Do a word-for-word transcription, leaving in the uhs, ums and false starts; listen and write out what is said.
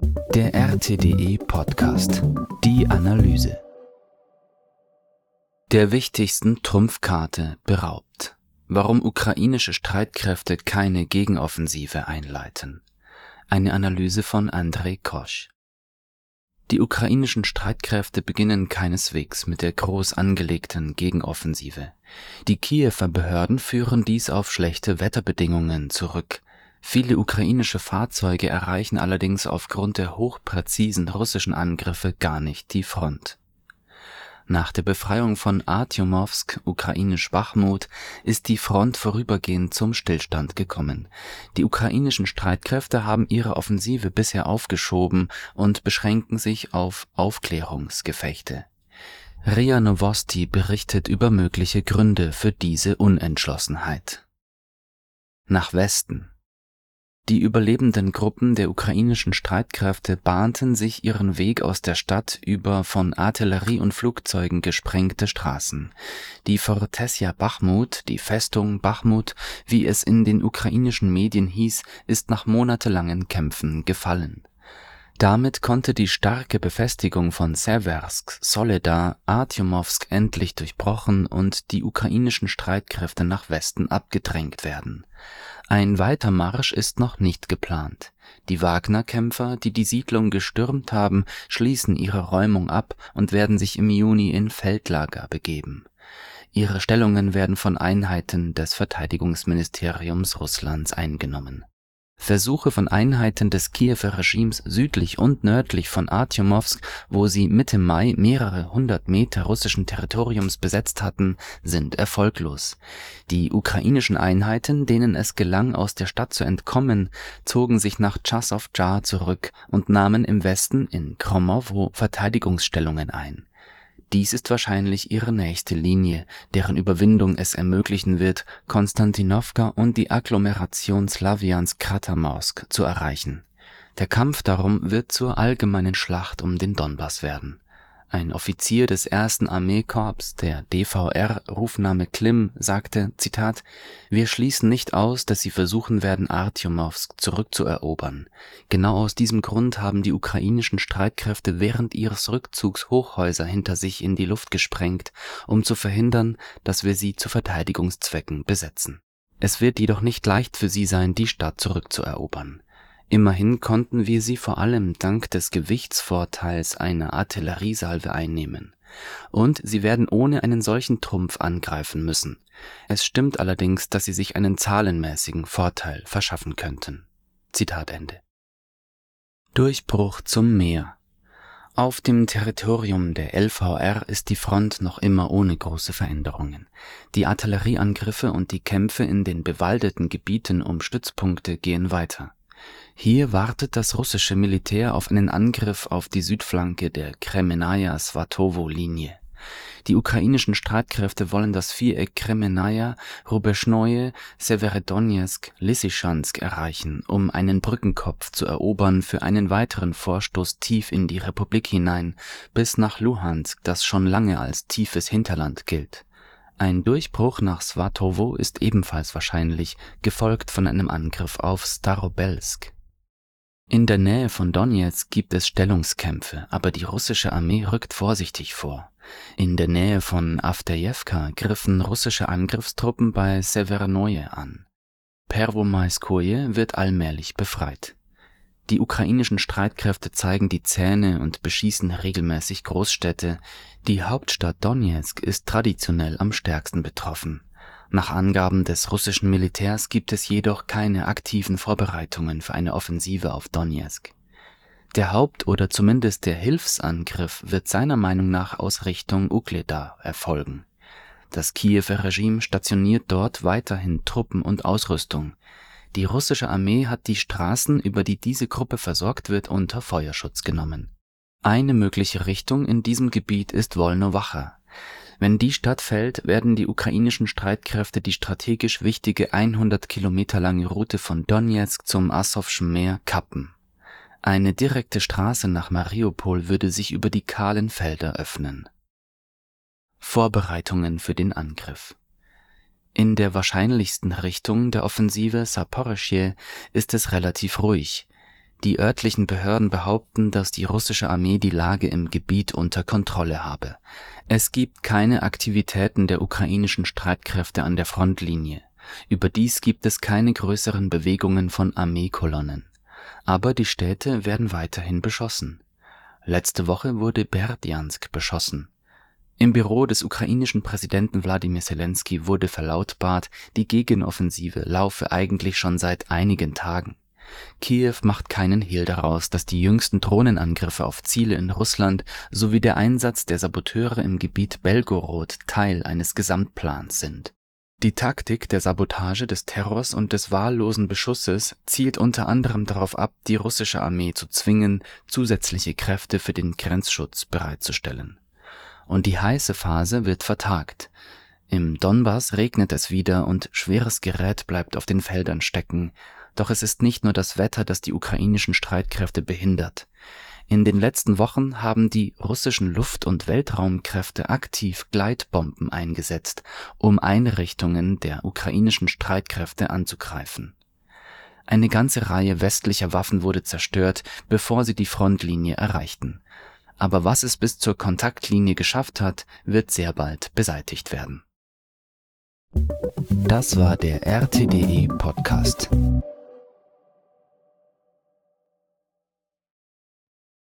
Der R T D E-Podcast. Die Analyse. Der wichtigsten Trumpfkarte beraubt. Warum ukrainische Streitkräfte keine Gegenoffensive einleiten. Eine Analyse von Andrei Kosch. Die ukrainischen Streitkräfte beginnen keineswegs mit der groß angelegten Gegenoffensive. Die Kiewer Behörden führen dies auf schlechte Wetterbedingungen zurück. Viele ukrainische Fahrzeuge erreichen allerdings aufgrund der hochpräzisen russischen Angriffe gar nicht die Front. Nach der Befreiung von Artjomowsk, ukrainisch Bachmut, ist die Front vorübergehend zum Stillstand gekommen. Die ukrainischen Streitkräfte haben ihre Offensive bisher aufgeschoben und beschränken sich auf Aufklärungsgefechte. R I A Novosti berichtet über mögliche Gründe für diese Unentschlossenheit. Nach Westen. Die überlebenden Gruppen der ukrainischen Streitkräfte bahnten sich ihren Weg aus der Stadt über von Artillerie und Flugzeugen gesprengte Straßen. Die Fortezja Bachmut, die Festung Bachmut, wie es in den ukrainischen Medien hieß, ist nach monatelangen Kämpfen gefallen. Damit konnte die starke Befestigung von Seversk, Soledar, Artjomowsk endlich durchbrochen und die ukrainischen Streitkräfte nach Westen abgedrängt werden. Ein Weitermarsch ist noch nicht geplant. Die Wagner-Kämpfer, die die Siedlung gestürmt haben, schließen ihre Räumung ab und werden sich im Juni in Feldlager begeben. Ihre Stellungen werden von Einheiten des Verteidigungsministeriums Russlands eingenommen. Versuche von Einheiten des Kiewer Regimes südlich und nördlich von Artjomowsk, wo sie Mitte Mai mehrere hundert Meter russischen Territoriums besetzt hatten, sind erfolglos. Die ukrainischen Einheiten, denen es gelang, aus der Stadt zu entkommen, zogen sich nach Chasov Jar zurück und nahmen im Westen in Chromowo Verteidigungsstellungen ein. Dies ist wahrscheinlich ihre nächste Linie, deren Überwindung es ermöglichen wird, Konstantinowka und die Agglomeration Slawiansk-Kratamorsk zu erreichen. Der Kampf darum wird zur allgemeinen Schlacht um den Donbass werden. Ein Offizier des ersten Armeekorps, der D V R-Rufname Klim, sagte, Zitat, »Wir schließen nicht aus, dass sie versuchen werden, Artjomowsk zurückzuerobern. Genau aus diesem Grund haben die ukrainischen Streitkräfte während ihres Rückzugs Hochhäuser hinter sich in die Luft gesprengt, um zu verhindern, dass wir sie zu Verteidigungszwecken besetzen. Es wird jedoch nicht leicht für sie sein, die Stadt zurückzuerobern. Immerhin konnten wir sie vor allem dank des Gewichtsvorteils einer Artilleriesalve einnehmen. Und sie werden ohne einen solchen Trumpf angreifen müssen. Es stimmt allerdings, dass sie sich einen zahlenmäßigen Vorteil verschaffen könnten.« Zitat Ende. Durchbruch zum Meer. Auf dem Territorium der L V R ist die Front noch immer ohne große Veränderungen. Die Artillerieangriffe und die Kämpfe in den bewaldeten Gebieten um Stützpunkte gehen weiter. Hier wartet das russische Militär auf einen Angriff auf die Südflanke der Kremenaja-Swatowo-Linie. Die ukrainischen Streitkräfte wollen das Viereck Kremenaja, Rubezhnoje, Severodonezk, Lysychansk erreichen, um einen Brückenkopf zu erobern für einen weiteren Vorstoß tief in die Republik hinein, bis nach Luhansk, das schon lange als tiefes Hinterland gilt. Ein Durchbruch nach Swatowo ist ebenfalls wahrscheinlich, gefolgt von einem Angriff auf Starobelsk. In der Nähe von Donezk gibt es Stellungskämpfe, aber die russische Armee rückt vorsichtig vor. In der Nähe von Awdejewka griffen russische Angriffstruppen bei Severodonezk an. Perwomaiskoje wird allmählich befreit. Die ukrainischen Streitkräfte zeigen die Zähne und beschießen regelmäßig Großstädte. Die Hauptstadt Donezk ist traditionell am stärksten betroffen. Nach Angaben des russischen Militärs gibt es jedoch keine aktiven Vorbereitungen für eine Offensive auf Donezk. Der Haupt- oder zumindest der Hilfsangriff wird seiner Meinung nach aus Richtung Ugledar erfolgen. Das Kiewer Regime stationiert dort weiterhin Truppen und Ausrüstung. Die russische Armee hat die Straßen, über die diese Gruppe versorgt wird, unter Feuerschutz genommen. Eine mögliche Richtung in diesem Gebiet ist Wolnowacha. Wenn die Stadt fällt, werden die ukrainischen Streitkräfte die strategisch wichtige hundert Kilometer lange Route von Donezk zum Asowschen Meer kappen. Eine direkte Straße nach Mariupol würde sich über die kahlen Felder öffnen. Vorbereitungen für den Angriff. In der wahrscheinlichsten Richtung der Offensive Saporischschje ist es relativ ruhig. Die örtlichen Behörden behaupten, dass die russische Armee die Lage im Gebiet unter Kontrolle habe. Es gibt keine Aktivitäten der ukrainischen Streitkräfte an der Frontlinie. Überdies gibt es keine größeren Bewegungen von Armeekolonnen. Aber die Städte werden weiterhin beschossen. Letzte Woche wurde Berdjansk beschossen. Im Büro des ukrainischen Präsidenten Wladimir Selenskyj wurde verlautbart, die Gegenoffensive laufe eigentlich schon seit einigen Tagen. Kiew macht keinen Hehl daraus, dass die jüngsten Drohnenangriffe auf Ziele in Russland sowie der Einsatz der Saboteure im Gebiet Belgorod Teil eines Gesamtplans sind. Die Taktik der Sabotage, des Terrors und des wahllosen Beschusses zielt unter anderem darauf ab, die russische Armee zu zwingen, zusätzliche Kräfte für den Grenzschutz bereitzustellen. Und die heiße Phase wird vertagt. Im Donbass regnet es wieder und schweres Gerät bleibt auf den Feldern stecken. Doch es ist nicht nur das Wetter, das die ukrainischen Streitkräfte behindert. In den letzten Wochen haben die russischen Luft- und Weltraumkräfte aktiv Gleitbomben eingesetzt, um Einrichtungen der ukrainischen Streitkräfte anzugreifen. Eine ganze Reihe westlicher Waffen wurde zerstört, bevor sie die Frontlinie erreichten. Aber was es bis zur Kontaktlinie geschafft hat, wird sehr bald beseitigt werden. Das war der R T D E Podcast.